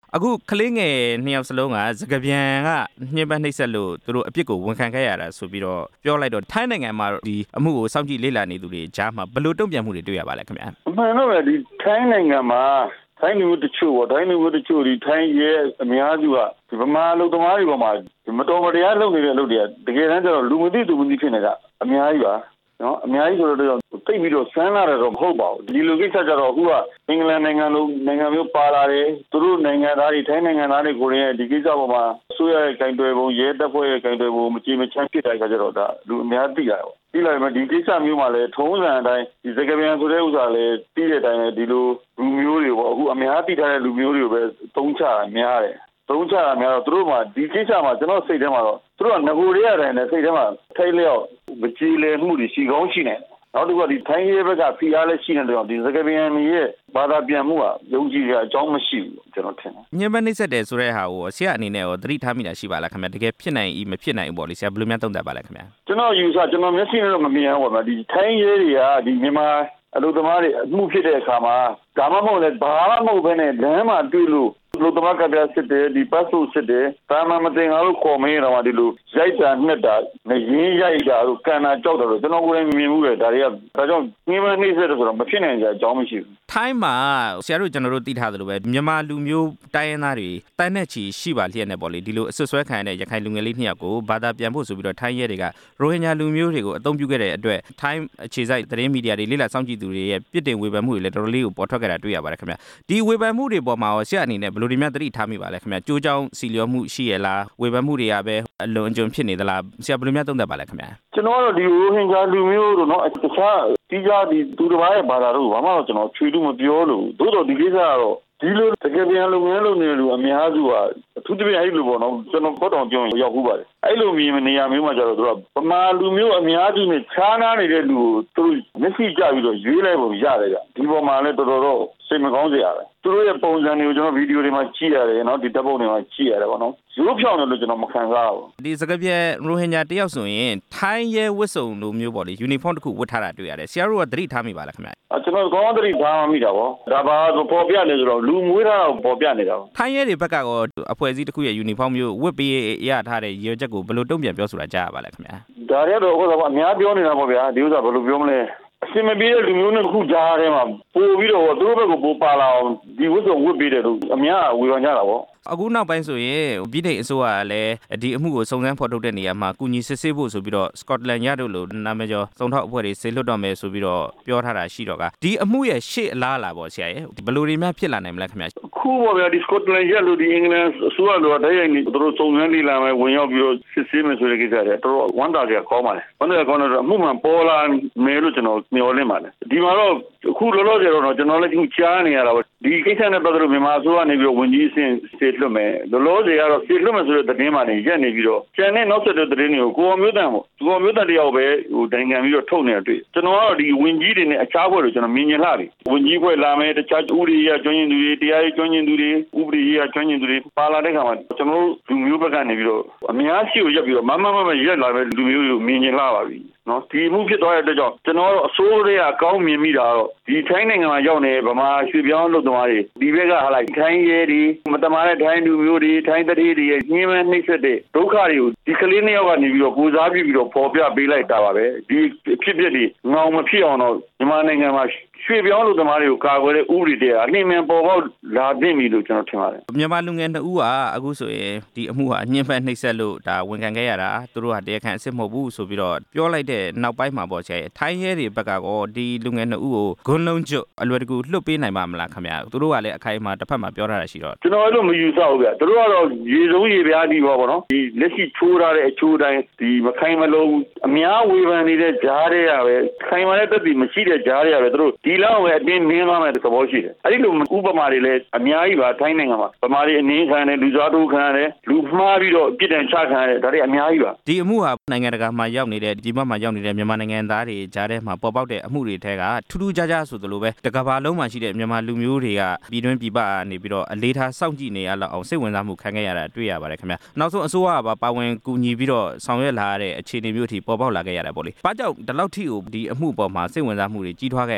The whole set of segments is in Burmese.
အခုကလေးငယ်နှစ်ယောက်စလုံးကစကားပြန်ကညှဉ်းပန်းနှိပ်စက်လို့သူတို့အပြစ်ကိုဝန်ခံခဲ့ရတာဆိုပြီးတော့ပြောလိုက်တော့ထိုင်းနိုင်ငံမှာဒီအမှုကိုစောင့်ကြည့်လေ့လာနေသူတွေကြားမှာဘယ်လိုတုံ့ပြန်မှုတွေတွေ့ရပါလဲခင်ဗျာအမှန်တော့ဒီထိုင်းနိုင်ငံမှာထိုင်းလူတချို့ထိုင်းလူတချို့ဒီထိုင်းရဲ့အများစုကဒီဗမာလူသမားတွေပေါ်မှာမတော်မတရားလုပ်နေတဲ့အလုပ်တွေကတကယ်တမ်းကျတော့လူမသိသူမသိဖြစ်နေတာအများကြီးပါနော်အများကြီးဆိုတော့တိတ်ပြီးတော့ဆန်းလာတယ်တော့မဟုတ်ပါဘူးဒီလိုကိစ္စကြတော့အခုကအင်္ဂလန်နိုင်ငံလိုနိုင်ငံမျိုးပါလာတယ်သူတို့နိုင်ငံသားတွေထိုင်းနိုင်ငံသားတွေကိုလည်းဒီကိစ္စပေါ်မှာဆိုရရဲ့ကင်တွယ်ပုံရဲတပ်ဖွဲ့ရဲ့ကင်တွယ်ပုံမကြည်မချမ်းဖြစ်တဲ့အခါကျတော့ဒါလူအများသိရတယ်ပြီးလိုက်မှဒီကိစ္စမျိုးမှာလည်းထုံးစံအတိုင်းဒီစကားပြန်ဆိုတဲ့ဥစ္စာလည်းပြီးတဲ့အတိုင်းလည်းဒီလိုလူမျိုးတွေပေါ့အခုအများသိထားတဲ့လူမျိုးတွေကိုပဲသုံးချများတယ်သုံးချတာများတော့သူတို့မှဒီကိစ္စမှာကျွန်တော်စိတ်ထဲမှာတော့သူတို့ကငကိုရရတဲ့နဲ့စိတ်ထဲမှာထိုက်လျောက်မကြည်လည်မှုတွေရှိကောင်းရှိနေနောက်တစ်ခုကဒီထိုင်းရဲဘက်ကဖီအားလည်းရှိနေတယ်ဒီစကားပြန်ရဲ့ဘာသာပြန်မှုကယုံကြည်ရအကြောင်းမရှိဘူးကျွန်တော်ထင်တယ်ညှဉ်းပန်းနှိပ်စက်တယ်ဆိုတဲ့ဟာကိုဆရာအနေနဲ့ရောသတိထားမိတာရှိပါလားခင်ဗျာတကယ်ဖြစ်နိုင်မဖြစ်နိုင်ဘူးပေါ့လေဆရာဘယ်လိုများသုံးသပ်ပါလဲခင်ဗျာကျွန်တော်ယူဆကျွန်တော်မျက်စိနဲ့တော့မမြင်ဘူးပေါ့ဒီထိုင်းရဲတွေကဒီမြန်မာအလုပ်သမားတွေအမှုဖြစ်တဲ့အခါမှာဒါမှမဟုတ်လည်းဘာမှမဟုတ်ဘဲနဲ့လမ်းမှာတွေ့လို့လူတမကပြစစ်တယ်ဒီပတ်စုစစ်တယ်ဒါမှမတင်ငါတို့ခေါ်မင်းတော့ဒီလိုရိုက်တာနှက်တာငရင်ရိုက်တာတို့ကန်တာကြောက်တယ်လို့ကျွန်တော်ကိုယ်တိုင်မြင်မှုတယ်ဒါတွေကဒါကြောင့်ငင်းမနှိမ့်ဆက်တယ်ဆိုတော့မဖြစ်နိုင်ကြအကြောင်းမရှိဘူးထိုင်းမှာဆရာတို့ကျွန်တော်တို့သိထားသလိုပဲမြန်မာလူမျိုးတိုင်းရင်းသားတွေတန်းနဲ့ချီရှိပါလျက်နဲ့ပေါ့လေဒီလိုအဆွဆွဲခံရတဲ့ရခိုင်လူငယ်လေးနှစ်ယောက်ကိုဘာသာပြန်ဖို့ဆိုပြီးတော့ထိုင်းရဲတွေကရိုဟင်ဂျာလူမျိုးတွေကိုအသုံးပြုခဲ့တဲ့အတွက်ထိုင်းအခြေစိုက်သတင်းမီဒီယာတွေလေးလာစောင့်ကြည့်သူတွေရဲ့ပြစ်တင်ဝေဖန်မှုတွေလည်းတော်တော်လေးကိုပေါ်ထွက်ခဲ့တာတွေ့ရပါတယ်ခင်ဗျဒီဝေဖန်မှုတွေပေါ်မှာရောဆရာအနေနဲ့ဘယ်လိုတွေများသတိထားမိပါလဲခင်ဗျကြိုးကြောင်းစီလျော်မှုရှိရလားဝေဖန်မှုတွေကပဲအလွန်အကျွံဖြစ်နေသလားဆရာဘယ်လိုများသုံးသပ်ပါလဲခင်ဗျကျွန်တော်တို့ဒီရိုဟင်ဂျာလူမျိုးတို့နော်တခြားဒီကြဒီသူတစ်ပါးရဲ့ဘာသာတို့ဘာမှတော့ကျွန်တော်ချွေလို့မပြောလို့သို့တော်ဒီကိစ္စကတော့ဒီလိုတကယ်ပြန်လုပ်ငန်းလုပ်နေလူအများစုကအထူးသဖြင့်အဲ့လိုပေါ့နော်ကျွန်တော်ဘောတောင်ပြောရင်ရောက်ခုပါတယ်အဲ့လိုမြင်နေရမျိုးမှာကျတော့သူကဗမာလူမျိုးအများစုနဲ့ခြားနားနေတဲ့လူကိုသူတို့မျက်စိကျပြီးတော့ရွေးလိုက်ပုံရတယ်ဗျဒီပေါ်မှာလည်းတော်တော်စိတ်မကောင်းစရာပဲသူတို့ရဲ့ပုံစံတွေကိုကျွန်တော်ဗီဒီယိုတွေမှာကြည့်ရတယ်နော်ဒီဓာတ်ပုံတွေမှာကြည့်ရတယ်ပေါ့နော်ရိုးဖြောင်းတယ်လို့ကျွန်တော်မခံစားဘူးဒီစကားပြန်ရိုဟင်ဂျာတယောက်ဆိုရင်ထိုင်းရဲဝတ်စုံလိုမျိုးပေါ့လေယူနီဖောင်းတစ်ခုဝတ်ထားတာတွေ့ရတယ်ဆရာတို့ကသတိထားမိပါလားခင်ဗျကျွန်တော်ကောင်းသတိထားမိတာပေါ့ဒါပါဆိုပေါ်ပြနေဆိုတော့လူမွေးထားတော့ပေါ်ပြနေတာပေါ့ထိုင်းရဲတွေဘက်ကရောအဖွဲ့အစည်းတစ်ခုရဲ့ယူနီဖောင်းမျိုးဝတ်ပေးရထားတဲ့ရေချက်ကိုဘယ်လိုတုံ့ပြန်ပြောဆိုတာကြားရပါလဲခင်ဗျဒါတွေတော့ဟုတ်တော့အများပြောနေတာပေါ့ဗျာဒီဥစ္စာဘယ်လိုပြောမလဲအစင်မပြေတဲ့လူမျိုးနဲ့တစ်ခုကြားထဲမှာပို့ပြီးတော့သူတို့ဘက်ကပို့ပါလာအောင်ဒီဝတ်စုံဝတ်ပေးတယ်လို့အများဝေဖန်ကြတာပေါ့အခုနောက်ပိုင်းဆိုရင်ပြည်ထောင်အစိုးရကလည်းဒီအမှုကိုစုံစမ်းဖော်ထုတ်တဲ့နေရာမှာကုညီစစ်ဆေးဖို့ဆိုပြီးတော့စကော့တလန်ရတို့လိုနာမည်ကျော်စုံထောက်အဖွဲ့တွေဆေလွတ်တော့မယ်ဆိုပြီးတော့ပြောထားတာရှိတော့ကဒီအမှုရဲ့ရှေ့အလားအလာပေါ့ဆရာရဲ့ဘယ်လိုတွေများဖြစ်လာနိုင်မလဲခင်ဗျာခုပေါ့ဗျာဒီစကော့တလန်ရလို့ဒီအင်္ဂလန်အစိုးရလိုတိုင်းရိုက်နေသူတို့စုံစမ်းလေ့လာမယ်ဝင်ရောက်ပြီးတော့စစ်ဆေးမယ်ဆိုတဲ့ကိစ္စတွေတော်တော်ဝန်တာကြခေါ်ပါလေဝန်တာခေါ်တော့အမှုမှန်ပေါ်လာမယ်လို့ကျွန်တော်မျှော်လင့်ပါတယ်ဒီမှာတော့အခုလောလောဆယ်တော့ကျွန်တော်လည်းအခုကြားနေရတာပေါ့ဒီကိစ္စနဲ့ပတ်သက်လို့မြန်မာအစိုးရနေပြီးတော့ဝန်ကြီးအဆင့်စေလွှတ်မယ်လောလောဆယ်ကတော့စေလွှတ်မယ်ဆိုတဲ့သတင်းမှလည်းရက်နေပြီးတော့ကျန်တဲ့နောက်ဆက်တဲ့သတင်းတွေကိုကိုအောင်မျိုးတန်ပေါ့ကိုအောင်မျိုးတန်တယောက်ပဲဒိုင်ငံပြီးတော့ထုတ်နေတာတွေ့ကျွန်တော်ကတော့ဒီဝန်ကြီးတွေနဲ့အခြားဘက်တွေကျွန်တော်မြင်မြင်လာပြီဝန်ကြီးဘက်လာမယ်တခြားဥပဒေရေးကျွမ်းကျင်သူတွေတရားရေးကျွမ်းကျင်သူတွေဥပဒေရေးကျွမ်းကျင်သူတွေပါလာတဲ့ခါမှာကျွန်တော်လူမျိုးဘက်ကနေပြီးတော့အများရှိကိုရက်ပြီးတော့မရက်လာမယ်လူမျိုးတွေကိုမြင်မြင်လာပါပြီနော်ဒီမှုဖြစ်သွားတဲ့အတွက်ကြောင့်ကျွန်တော်တို့အစိုးရကအကောင်းမြင်မိတာတော့ဒီထိုင်းနိုင်ငံမှာရောက်နေဗမာရွှေပြောင်းလုပ်သမားတွေဒီဘက်ကဟာလိုက်ထိုင်းရဲတွေမတမားတဲ့ထိုင်းလူမျိုးတွေထိုင်းတတိတွေရဲ့ညှင်းမဲနှိမ့်ဆက်တဲ့ဒုက္ခတွေကိုဒီကလေးနှစ်ယောက်ကနေပြီးတော့ကိုစားပြုပြီးတော့ပေါ်ပြပေးလိုက်တာပါပဲဒီဖြစ်ဖြစ်တွေငောင်မဖြစ်အောင်တော့မြန်မာနိုင်ငံမှာရွှေပြောင်းလူသမားတွေကိုကာကွယ်တဲ့ဥပဒေတွေအနှိမ့်မြန်ပေါ်ပေါက်လာသင့်ပြီလို့ကျွန်တော်ထင်ပါတယ်မြန်မာလူငယ်2ဦးကအခုဆိုရင်ဒီအမှုဟာညှဉ်းပန်းနှိပ်စက်လို့ဒါဝန်ခံခဲ့ရတာသူတို့ဟာတရားခံအစ်စ်မဟုတ်ဘူးဆိုပြီးတော့ပြောလိုက်တဲ့နောက်ပိုင်းမှာပေါ့ဆရာထိုင်းရဲတွေဘက်ကကောဒီလူငယ်2ဦးကိုဂွန်းလုံးကျွတ်အလွယ်တကူလွှတ်ပေးနိုင်ပါမလားခင်ဗျာသူတို့ကလည်းအခိုင်အမာတစ်ဖက်မှာပြောထားတာရှိတော့ကျွန်တော်အဲ့လိုမယူဆဘူးဗျသူတို့ကတော့ရေစုံရေပြားဒီပေါ့နော်ဒီလက်ရှိထိုးထားတဲ့အချိုးတိုင်းဒီမခိုင်မလုံးအများဝေဖန်နေတဲ့ကြားတွေရပဲခိုင်မာတဲ့တက်ပြီးမရှိတဲ့ကြားတွေရပဲသူတို့ဒီလောက်ပဲအတင်းနင်းသွားမယ်သဘောရှိတယ်အဲ့ဒီလိုဥပမာတွေလည်းအများကြီးပါထိုင်းနိုင်ငံမှာဗမာတွေအနေခံတယ်လူစားတိုးခံတယ်လူမှားပြီးတော့ပြစ်ဒဏ်ချခံတယ်ဒါတွေအများကြီးပါဒီအမှုဟာနိုင်ငံတကာမှာရောက်နေတဲ့ဒီဘက်မှာရောက်နေတဲ့မြန်မာနိုင်ငံသားတွေကြားထဲမှာပေါ်ပေါက်တဲ့အမှုတွေထဲကထူးထူးခြားခြားဆိုသလိုပဲတကဘာလုံးမှာရှိတဲ့မြန်မာလူမျိုးတွေကပြည်တွင်းပြည်ပကနေပြီးတော့အလေးထားစောင့်ကြည့်နေရလောက်အောင်စိတ်ဝင်စားမှုခံခဲ့ရတာတွေ့ရပါတယ်ခင်ဗျာနောက်ဆုံးအစိုးရကပါဝင်ကူညီပြီးတော့ဆောင်ရွက်လာရတဲ့အခြေအနေမျိုးအထိပေါ်ပေါက်လာခဲ့ရတာပေါ့လေဘာကြောင့်ဒီလောက်ထိကိုဒီအမှုပေါ်မှာစိတ်ဝင်စားမှုတွေကြီးထွားခဲ့ရတယ်ဆိုတာဆရာ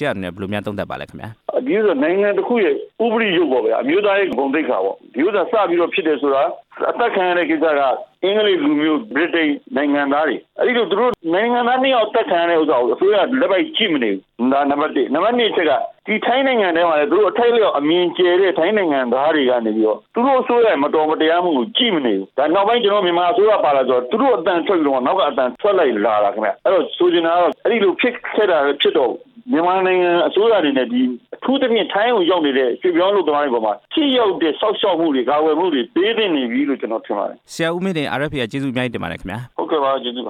ရာအနေနဲ့ဘယ်လိုများသုံးသပ်ပါလဲခင်ဗျာဒီဆိုနိုင်ငံတစ်ခုရဲ့ဥပဒေရုပ်ပေါ့ဗျာအမျိုးသားရဲ့ဂုဏ်သိက္ခာပေါ့ဒီဥစ္စာစပြီးတော့ဖြစ်တယ်ဆိုတာအသက်ခံရတဲ့ကိစ္စကအင်္ဂလိပ်လူမျိုးဗြိတိန်နိုင်ငံသားတွေအဲ့ဒီလိုသူတို့နိုင်ငံသားနှစ်ယောက်တက်ခံရတဲ့ဥစ္စာကိုအစိုးရလက်ပိုက်ကြည့်မနေဘူးဒါနံပါတ်1နံပါတ်2ချက်ကဒီထိုင်းနိုင်ငံထဲမှာလည်းသူတို့အထိုက်လျောက်အမြင်ကျဲတဲ့ထိုင်းနိုင်ငံသားတွေကနေပြီးတော့သူတို့အစိုးရမတော်မတရားမှုကိုကြည့်မနေဘူးဒါနောက်ပိုင်းကျွန်တော်မြန်မာအစိုးရပါလာဆိုတော့သူတို့အတန်ထွက်ပြီးတော့နောက်ကအတန်ထွက်လိုက်လာတာခင်ဗျအဲ့တော့ဆိုချင်တာကတော့အဲ့ဒီလိုဖြစ်ခဲ့တာဖြစ်တော့မြန်မာနိုင်ငံအစိုးရအနေနဲ့ဒီအထူးသဖြင့်ထိုင်းကိုရောက်နေတဲ့ပြည်ပြောင်းလို့တော်တဲ့ပုံမှာထိရောက်တဲ့စောက်ရှောက်မှုတွေကာဝယ်မှုတွေပေးသင့်နေပြီလို့ကျွန်တော်ထင်ပါတယ်ဆရာဦးမင်းတင် RFA ကျေးဇူးအများကြီးတင်ပါတယ်ခင်ဗျာဟုတ်ကဲ့ပါကျေးဇူး